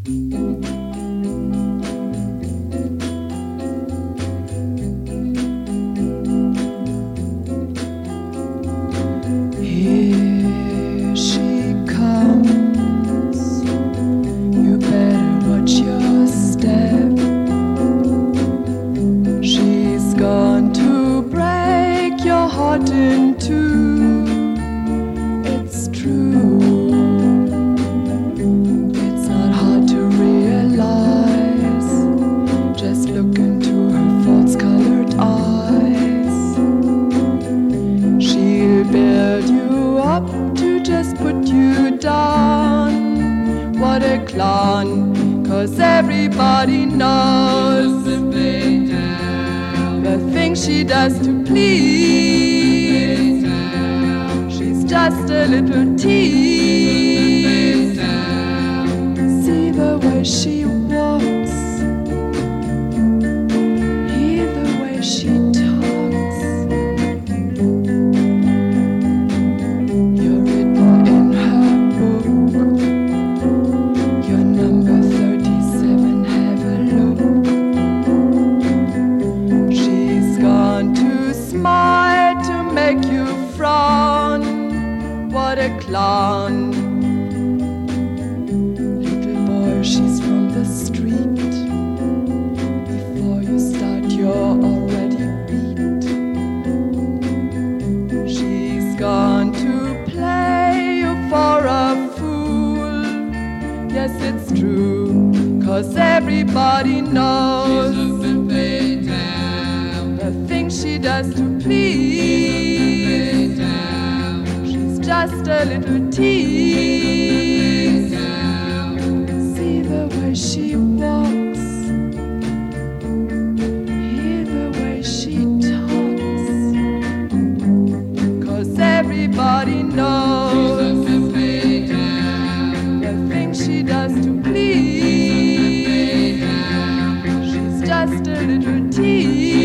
Here she comes. You better watch your step. She's gone to break your heart in two. It's true. It's not hard to realize. Just look into her false-colored eyes. She'll build you up to just put you down. What a clown, 'cause everybody knows the things she does to please. She's just a little tease. See the way she walks, hear the way she talks. You're written in her book. You're number 37, have a look. She's gone to smile to make you frown. What a clown. Little boy, she's from the street. Before you start, you're already beat. She's gone to play you for a fool. Yes, it's true, 'cause everybody knows the things she does to please. She's just a little tease. See the way she walks, hear the way she talks. 'Cause everybody knows the things she does to please. She's just a little tease.